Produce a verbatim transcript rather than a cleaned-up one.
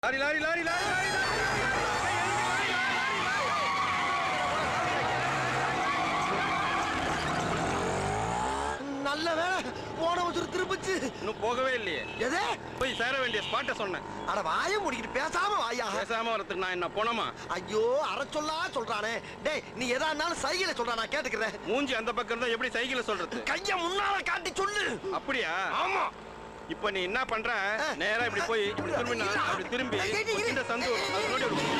Lorry lorry lorry lorry நல்ல வேலை போன வச்சு திரும்பிச்சு. இன்னும் போகவே இல்லையே. எதே போய் சேர வேண்டிய ஸ்பாட்ட சொன்னேன். அட வாயை முடிக்கிட்டு பேசாம வாயா. பேசாம வரதுக்கு நான் என்ன போனமா? ஐயோ அரை சொல்லா சொல்றானே. டேய் நீ எதா இருந்தாலும் சைக்கிளை சொல்றா, நான் கேட்டுக்கிறேன். மூஞ்சி அந்த பக்கம் இருந்தா எப்படி சைக்கிளை சொல்றது? கைய முன்னால காட்டி சொல்லு. அப்படியா? ஆமா. இப்ப நீ என்ன பண்ற? நேரா இப்படி போய் இப்படி திரும்பி அப்படி திரும்பி இந்த சந்து